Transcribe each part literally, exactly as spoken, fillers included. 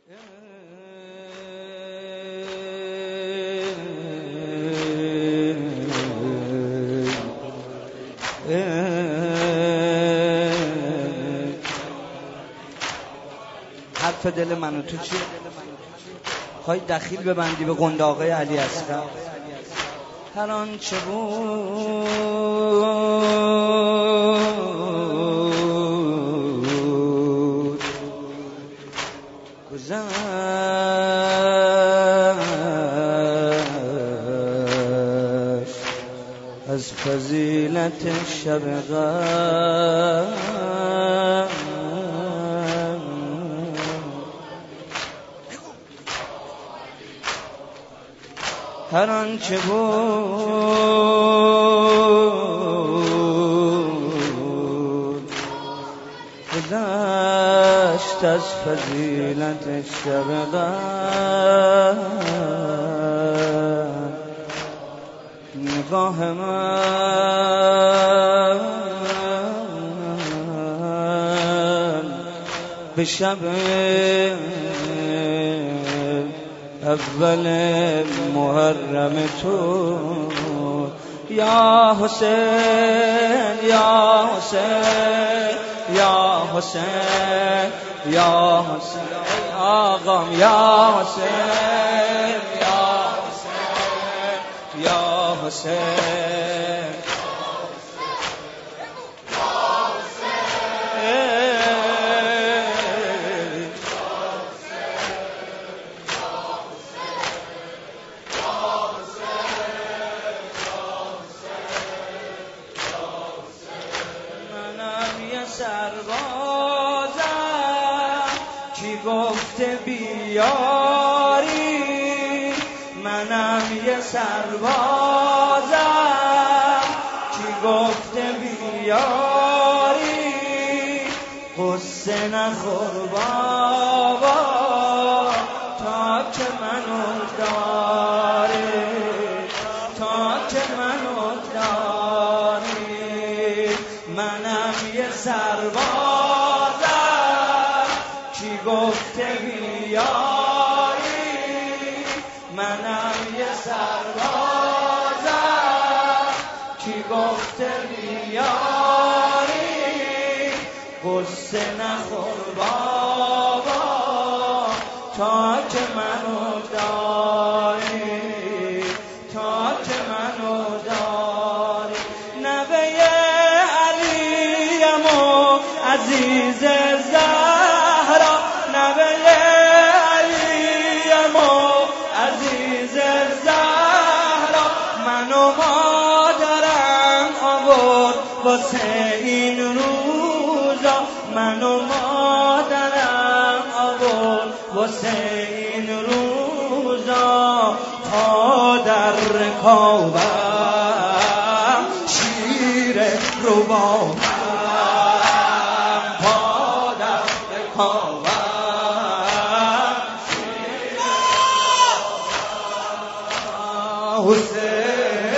حرف دل من و تو چیه؟ خواهی دخیل ببندی به قنده آقای علی اصغر؟ هر آنچه بود گذشت از فضیلت شب قدر، هر آنچه بود گذشت از فضیلت شب قدر. نگاه من به شب اول محرم تو، یا حسین یا حسین یا حسین یا حسین آقام، یا حسین یا حسین یا حسین سربازم کی گفته بیاری، منم یه سربازم کی گفته بیاری، قصه نخور بابا تا که منو داری، تا که منو داری. منم یه سربازم کی گفته بیاری، منم یه سربازم کی گفته بیاری، قصه نخور بابا تا که منو داری، تا که منو داری. نوه عزیز زهرا، نوه علیم و عزیز زهرا، من و مادرم آورد واسه این روزا، من و مادرم آورد واسه این روزا، تا در رکابم شیر ربابم، حسین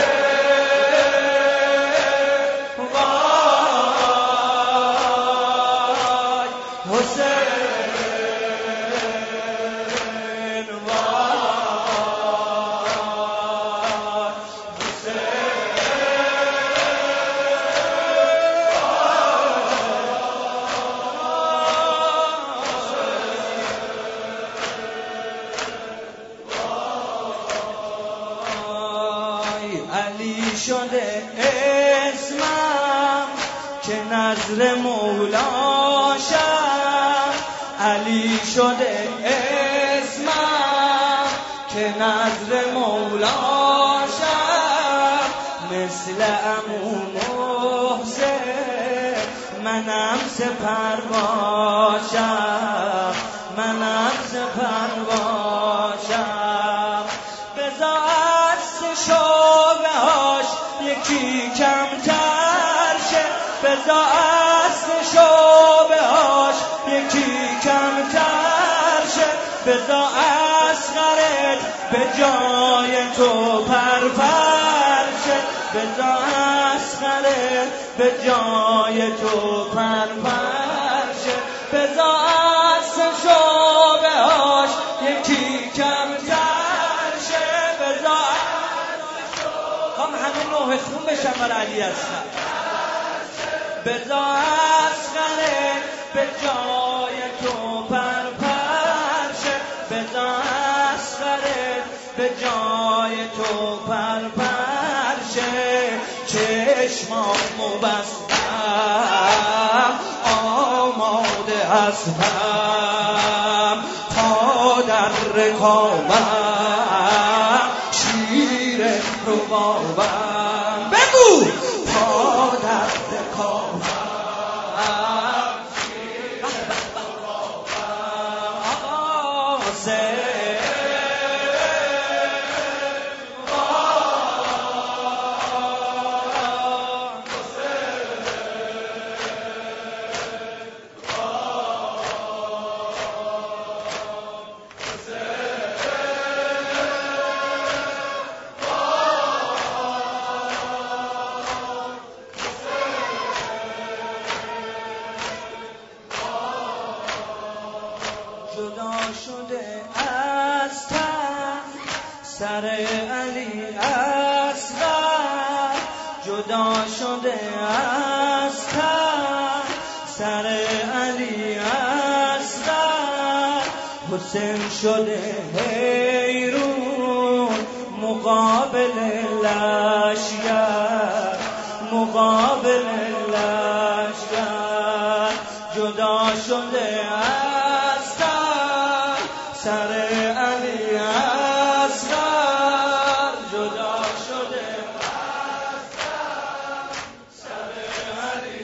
وای حسین وای علی شده اسمم که نظر مولاشم، علی شده اسمم که نظر مولاشم، مثل عمو محسن منم سپر باشم، منم سپر باشم. بذار شعبه هاش یکی کمتر شه، بذار اصل شعبه هاش یکی کمتر شه، بذار اصغرت به جای تو پرپر شه، بذار اصغرت به جای تو پرپر شه، بذار اصل شعبه هاش وای خون بشم برای علی اصغر. بذار اصغره به جای تو پر پرشه، بذار اصغره به جای تو پر پرشه. چشمامو بستم آماده هستم تا در رکابم شیر ربابم. بگو تا در رکابم شیر ربابم. آسه جدا شده از تن سر علی اصغر، جدا شده از تن سر علی اصغر. حسین شده حیرون مقابل لشکر، مقابل لشکر. جدا شده از سر علی اصغر، جدا شده از سر علی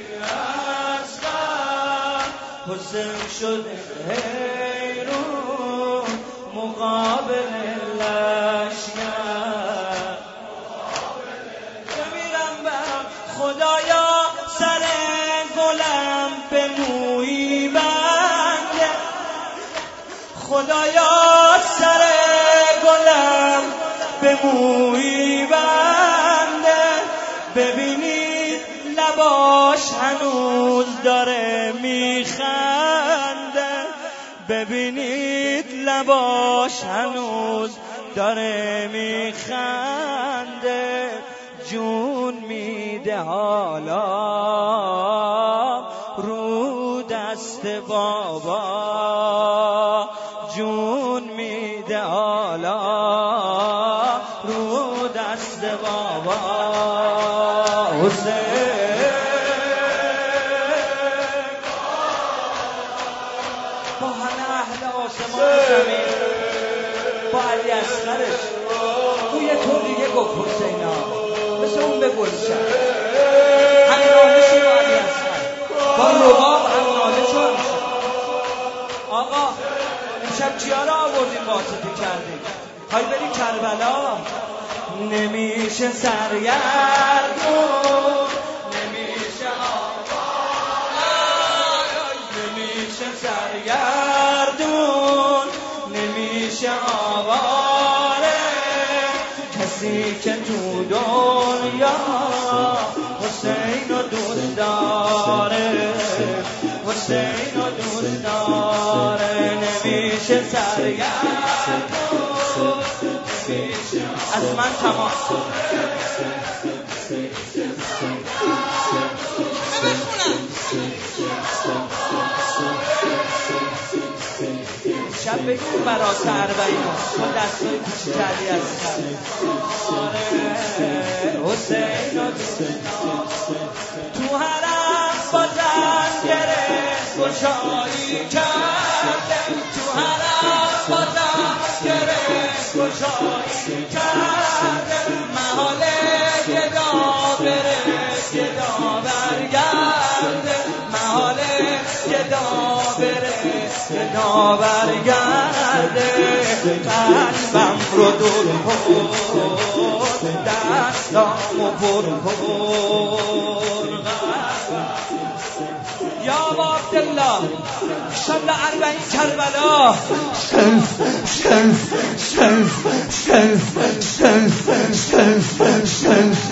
اصغر. حسین شده حیرون مقابل لشکر. بمیرم برم خدایا سر گلم به مویی بنده، خدایا سر گلم به مویی بنده. ببینید لباش هنوز داره میخنده، ببینید لباش هنوز داره میخنده. جون میده حالا رو دست بابا، جون میده حالا رو دست بابا. حسین با همه اهل آسمان زمین، با علی اصغرش او یه طور دیگه گفت حسینا مثل اون به گلشن هم ناله شد با علی اصغر، با رباب هم ناله شد. آقا امشب چیا را آوردیم واسطه کردیم؟ خواهی بریم کربلا؟ نمیشه سرگردون، نمیشه آواره، نمیشه سرگردون، نمیشه آواره. کسی که تو دنیا حسین رو دوست داره، حسین رو دوست داره. نمیشه سرگردون، نمیشه از من تمام. شب بگیم برات اربعین با دستای کوچیک علی اصغر. حسین رو تو حرم بازم گره گشایی کرده، تو حرم بازم گره گشایی کرده. محاله گدا بره گدا برگرده، محاله گدا بره گدا برگرده. قلبم رو دور کن دستامو پر کن. یا عبدالله انشالله اربعین کربلا. شنف شنف شنف شنف شنف شنف شنف